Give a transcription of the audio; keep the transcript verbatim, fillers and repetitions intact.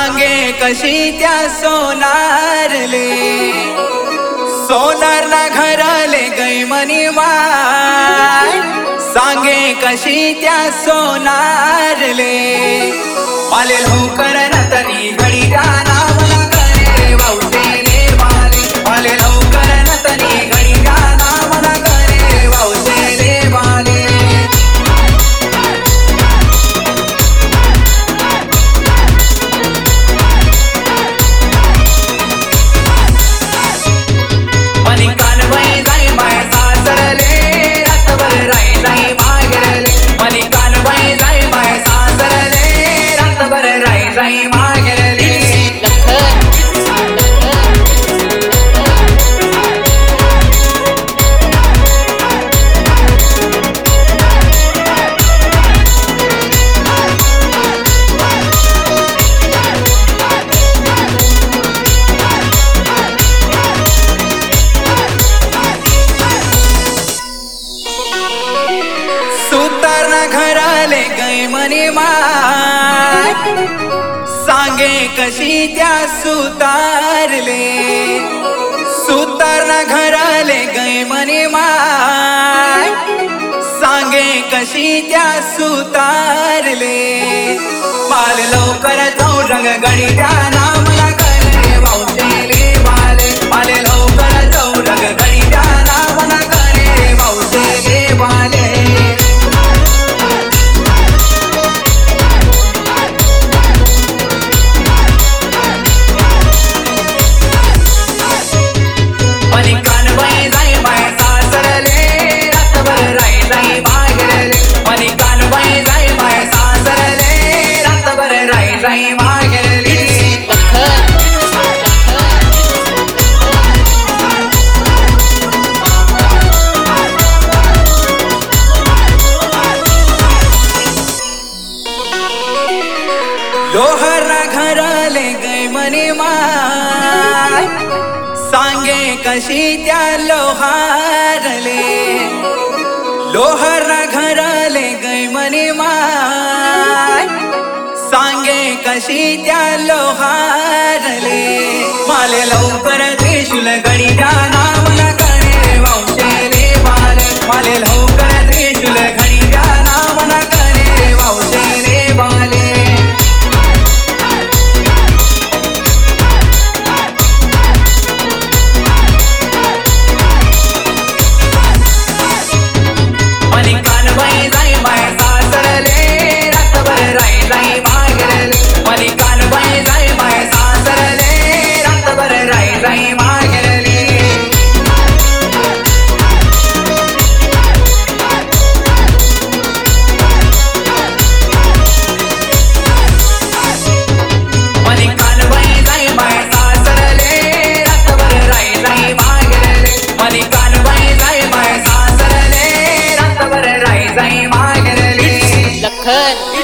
सांगे कशी त्या सोनारले सोनार ना घराले गई मनी माय सांगे कशी त्या सोनारले पाले लवकर न तरी घडी गाना मला करे वावते रे वाले पाले लवकर न तरी घडी गाना मला करे वावते रे वाले मनी कानबाई जाई माय सासरले रातभर राई जाई मागेरले मनी कानबाई जाई माय सासरले रातभर राई जाई मागेरले सुतारना घराले गई मनी माय सांगे कशी त्या सुतारले सुतारना घराले गई मनी माय सांगे कशी त्या सुतारले माल लवकर जाऊ रंग गडी द्याना मला करे वावतेले वाले माले लवकर जाऊ रंग गडी द्याना मला करे वावतेले वाले मनी कानबाई जाई माय सासरले रातभर राई जाई मागेरले मनी कानबाई जाई माय सासरले रातभर राई जाई मागेरले लोहारा घराले गई मनी माय सांगे कशी त्या लोहारले लोहारा घराले गई मनी माय सांगे कशी त्या लोहारले माले लवकर त्रिशूल गडी द्याना मला करे वावतेले वाले माले लवकर त्रिशूल घडी द्याना मला करे वावतेले वाले मनी कानबाई जाई माय सासरले रातभर राई जाई मागेरले मनी कानबाई जाई माय सासरले रातभर राई जाई मागेरले मनी कानबाई जाई माय सासरले रातभर राई जाई मागेरले मनी कानबाई जाई माय सासरले रातभर राई जाई मागेरले लखन